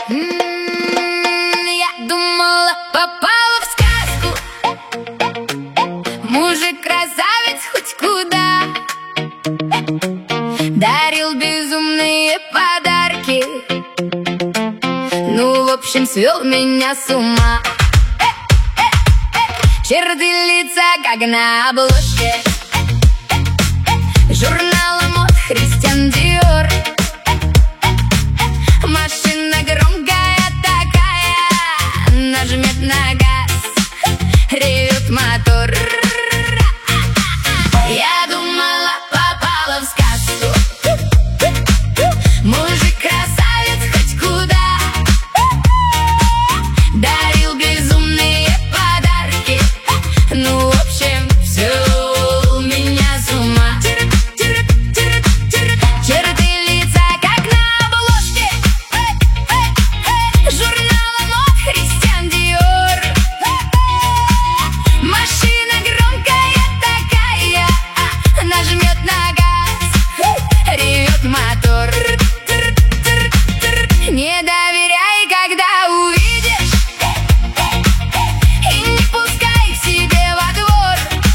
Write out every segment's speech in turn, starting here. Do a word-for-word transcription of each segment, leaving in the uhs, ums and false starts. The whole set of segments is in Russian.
М-м, я думала, попала в сказку. Мужик-красавец хоть куда, дарил безумные подарки. Ну, в общем, свел меня с ума. Черты лица, как на обложке журнала мод Кристиан Диор. Машина громкая такая, нажмет на газ, ревет мотор. Я думала, попала в сказку. Мужик-красавец хоть куда, дарил безумные подарки. Ну, в общем, всё меня с ума. Черты лица, как на обложке журнала мод Кристиан Диор. Машина громкая такая, нажмет на газ, ревет мотор. Не доверяй, когда увидишь, и не пускай к себе во двор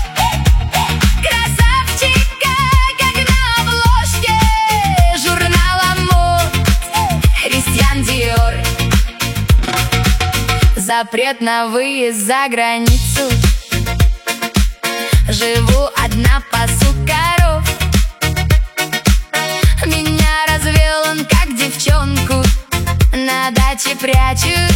красавчика, как на обложке журнала мод Кристиан Диор. Запрет на выезд за границу. Живу одна, пасу коров. Меня развел он, как девчонку, на даче прячу